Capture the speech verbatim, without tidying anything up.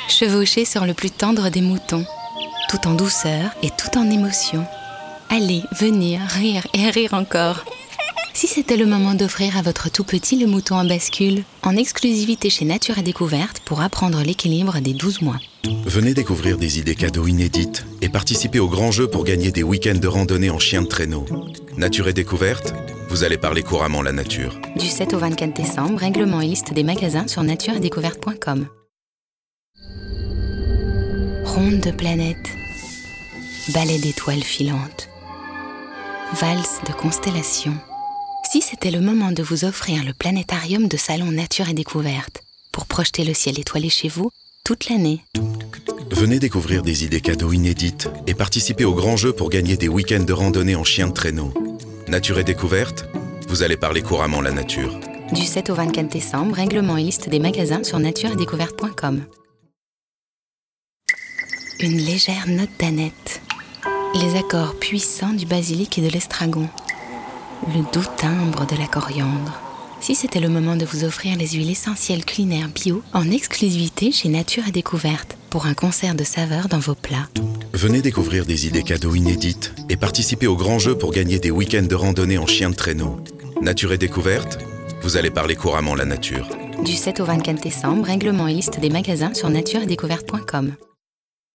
chevaucher sur le plus tendre des moutons, tout en douceur et tout en émotion. Aller, venir, rire et rire encore. Si c'était le moment d'offrir à votre tout petit le mouton en bascule, en exclusivité chez Nature et Découverte pour apprendre l'équilibre des douze mois. Venez découvrir des idées cadeaux inédites et participer au grand jeu pour gagner des week-ends de randonnée en chien de traîneau. Nature et Découverte, vous allez parler couramment la nature. Du sept au vingt-quatre décembre, règlement et liste des magasins sur nature et découverte point com. Ronde de planètes, ballet d'étoiles filantes, valse de constellations. Si c'était le moment de vous offrir le planétarium de Salon Nature et Découverte, pour projeter le ciel étoilé chez vous toute l'année. Venez découvrir des idées cadeaux inédites et participer au grand jeu pour gagner des week-ends de randonnée en chien de traîneau. Nature et Découverte, vous allez parler couramment la nature. Du sept au vingt-quatre décembre, règlement et liste des magasins sur nature et découverte point com. Une légère note d'aneth, les accords puissants du basilic et de l'estragon, le doux timbre de la coriandre. Si c'était le moment de vous offrir les huiles essentielles culinaires bio en exclusivité chez Nature et Découverte pour un concert de saveurs dans vos plats. Venez découvrir des idées cadeaux inédites et participer au grand jeu pour gagner des week-ends de randonnée en chien de traîneau. Nature et Découverte, vous allez parler couramment la nature. Du sept au vingt-quatre décembre, règlement et liste des magasins sur nature et découverte point com.